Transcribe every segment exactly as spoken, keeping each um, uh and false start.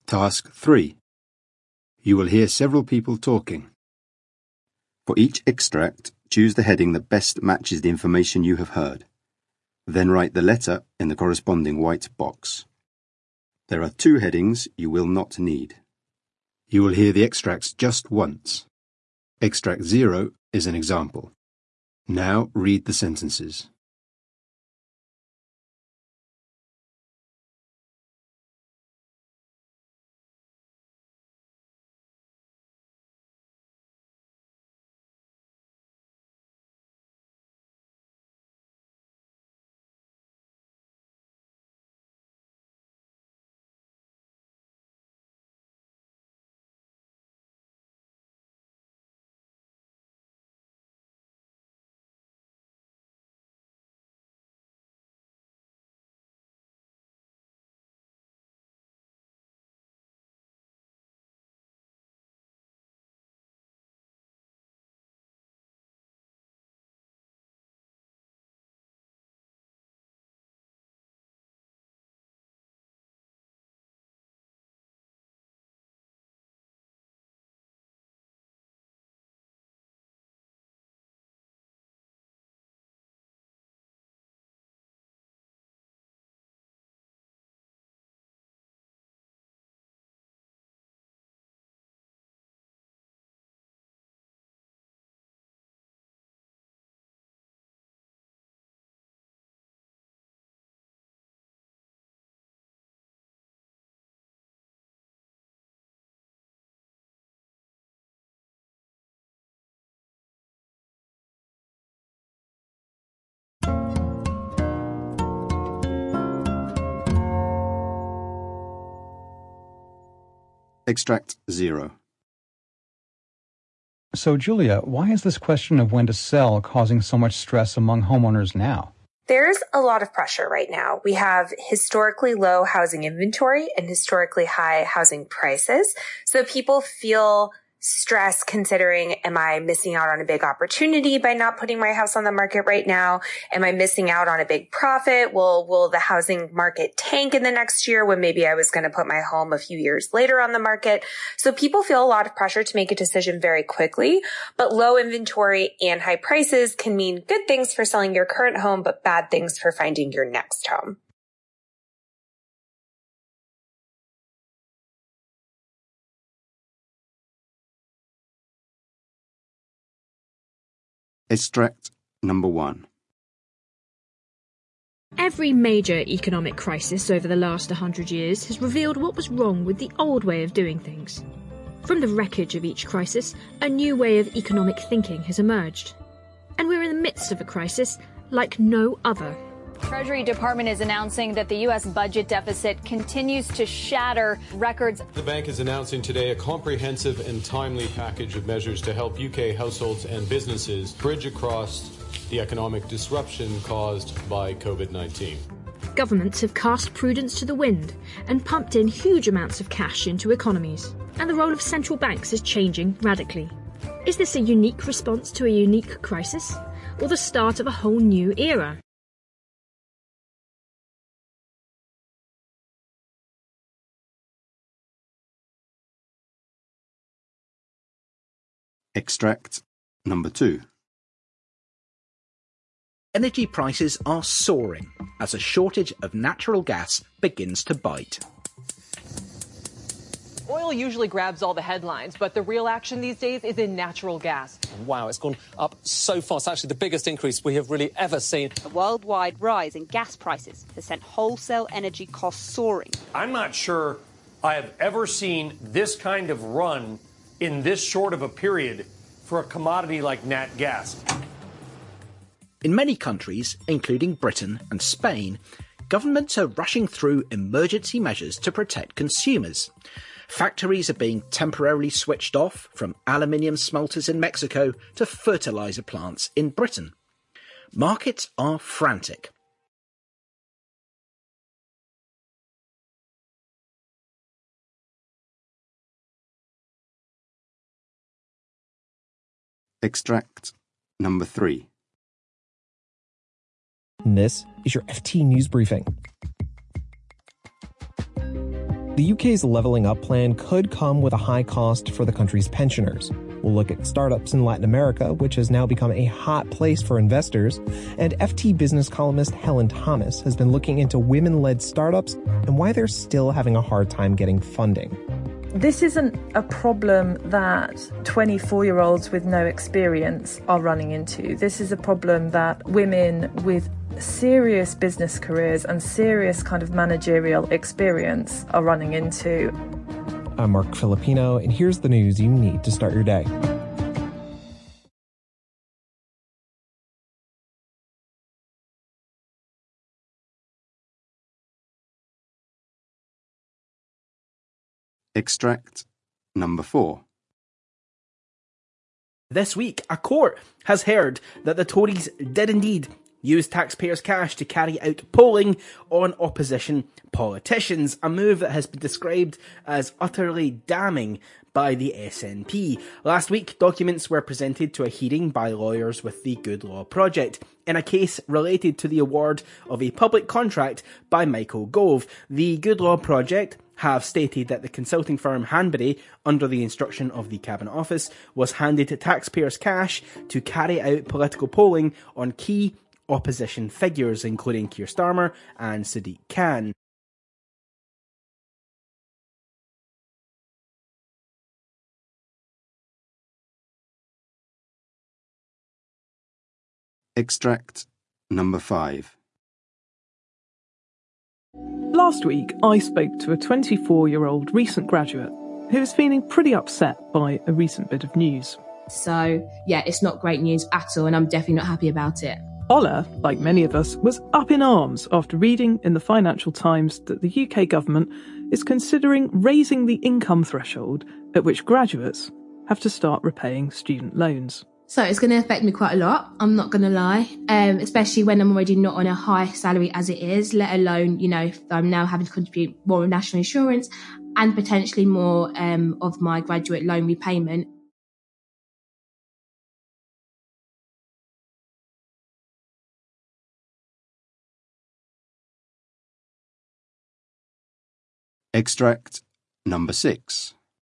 Task three. You will hear several people talking. For each extract, choose the heading that best matches the information you have heard. Then write the letter in the corresponding white box. There are two headings you will not need. You will hear the extracts just once. Extract zero is an example. Now read the sentences. Extract zero. So, Julia, why is this question of when to sell causing so much stress among homeowners now? There's a lot of pressure right now. We have historically low housing inventory and historically high housing prices. So people feel stress considering, am I missing out on a big opportunity by not putting my house on the market right now? Am I missing out on a big profit? Will, will the housing market tank in the next year when maybe I was going to put my home a few years later on the market? So people feel a lot of pressure to make a decision very quickly, but low inventory and high prices can mean good things for selling your current home, but bad things for finding your next home. Extract number one. Every major economic crisis over the last one hundred years has revealed what was wrong with the old way of doing things. From the wreckage of each crisis, a new way of economic thinking has emerged. And we're in the midst of a crisis like no other. Treasury Department is announcing that the U S budget deficit continues to shatter records. The bank is announcing today a comprehensive and timely package of measures to help U K households and businesses bridge across the economic disruption caused by COVID nineteen. Governments have cast prudence to the wind and pumped in huge amounts of cash into economies. And the role of central banks is changing radically. Is this a unique response to a unique crisis, or the start of a whole new era? Extract number two. Energy prices are soaring as a shortage of natural gas begins to bite. Oil usually grabs all the headlines, but the real action these days is in natural gas. Wow, it's gone up so fast. Actually, the biggest increase we have really ever seen. A worldwide rise in gas prices has sent wholesale energy costs soaring. I'm not sure I have ever seen this kind of run in this short of a period for a commodity like nat gas. In many countries, including Britain and Spain, governments are rushing through emergency measures to protect consumers. Factories are being temporarily switched off, from aluminium smelters in Mexico to fertiliser plants in Britain. Markets are frantic. Extract number three. And this is your F T News Briefing. The U K's Levelling Up plan could come with a high cost for the country's pensioners. We'll look at startups in Latin America, which has now become a hot place for investors. And F T business columnist Helen Thomas has been looking into women-led startups and why they're still having a hard time getting funding. This isn't a problem that twenty-four-year-olds with no experience are running into. This is a problem that women with serious business careers and serious kind of managerial experience are running into. I'm Mark Filipino, and here's the news you need to start your day. Extract number four. This week, a court has heard that the Tories did indeed use taxpayers' cash to carry out polling on opposition politicians, a move that has been described as utterly damning by the S N P. Last week, documents were presented to a hearing by lawyers with the Good Law Project in a case related to the award of a public contract by Michael Gove. The Good Law Project have stated that the consulting firm Hanbury, under the instruction of the Cabinet Office, was handed taxpayers' cash to carry out political polling on key opposition figures, including Keir Starmer and Sadiq Khan. Extract number five. Last week, I spoke to a twenty-four-year-old recent graduate who was feeling pretty upset by a recent bit of news. So, yeah, it's not great news at all, and I'm definitely not happy about it. Ola, like many of us, was up in arms after reading in the Financial Times that the U K government is considering raising the income threshold at which graduates have to start repaying student loans. So it's going to affect me quite a lot, I'm not going to lie, um, especially when I'm already not on a high salary as it is, let alone, you know, if I'm now having to contribute more of national insurance and potentially more um, of my graduate loan repayment. Extract number six.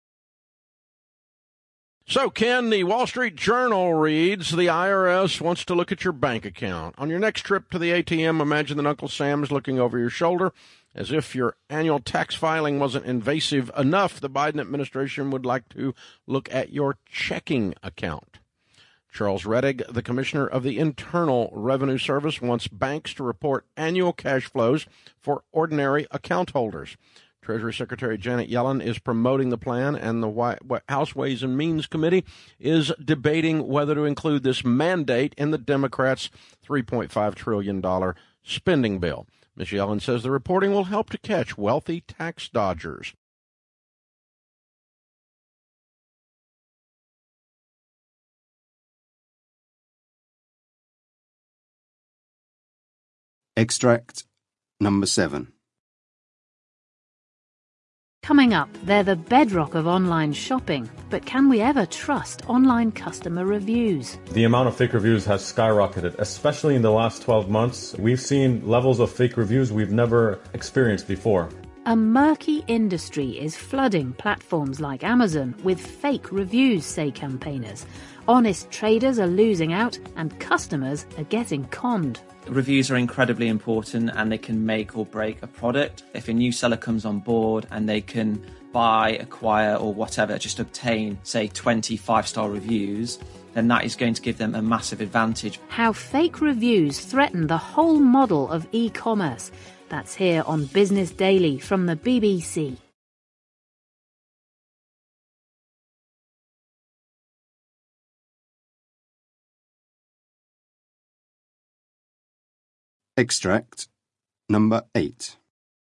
So, Ken, the Wall Street Journal reads, the I R S wants to look at your bank account. On your next trip to the A T M, imagine that Uncle Sam is looking over your shoulder. As if your annual tax filing wasn't invasive enough, the Biden administration would like to look at your checking account. Charles Rettig, the commissioner of the Internal Revenue Service, wants banks to report annual cash flows for ordinary account holders. Treasury Secretary Janet Yellen is promoting the plan, and the White House Ways and Means Committee is debating whether to include this mandate in the Democrats' three point five trillion dollars spending bill. Miz Yellen says the reporting will help to catch wealthy tax dodgers. Extract number seven. Coming up, they're the bedrock of online shopping, but can we ever trust online customer reviews? The amount of fake reviews has skyrocketed, especially in the last twelve months. We've seen levels of fake reviews we've never experienced before. A murky industry is flooding platforms like Amazon with fake reviews, say campaigners. Honest traders are losing out and customers are getting conned. Reviews are incredibly important and they can make or break a product. If a new seller comes on board and they can buy, acquire or whatever, just obtain, say, twenty five-star reviews, then that is going to give them a massive advantage. How fake reviews threaten the whole model of e-commerce. That's here on Business Daily from the B B C. Extract number eight.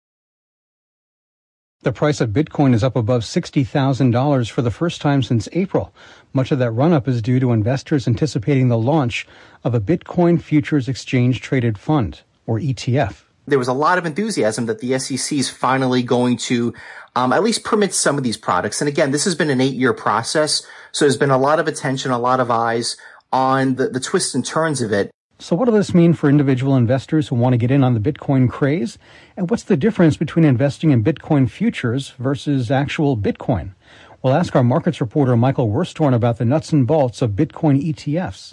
The price of Bitcoin is up above sixty thousand dollars for the first time since April. Much of that run-up is due to investors anticipating the launch of a Bitcoin Futures Exchange Traded Fund, or E T F. There was a lot of enthusiasm that the S E C is finally going to um, at least permit some of these products. And again, this has been an eight-year process, so there's been a lot of attention, a lot of eyes on the, the twists and turns of it. So what does this mean for individual investors who want to get in on the Bitcoin craze? And what's the difference between investing in Bitcoin futures versus actual Bitcoin? We'll ask our markets reporter Michael Wurstorn about the nuts and bolts of Bitcoin E T Fs.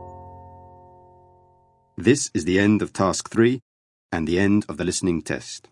This is the end of task three and the end of the listening test.